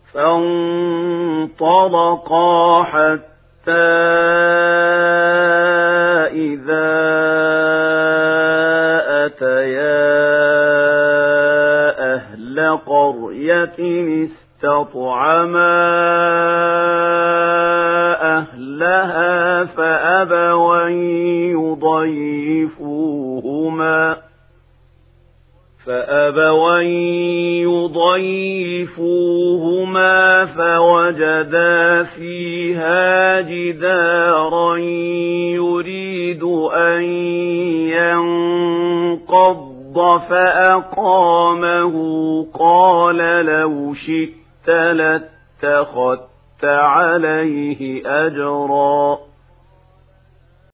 فانطلقا حتى إذا أتيا أهل قرية استطعما أهلها فأبوا يضيفوهما فوجدا فيها جدارا يريد أن ينقض فأقامه قال لو شئت لاتخذت عليه أجرا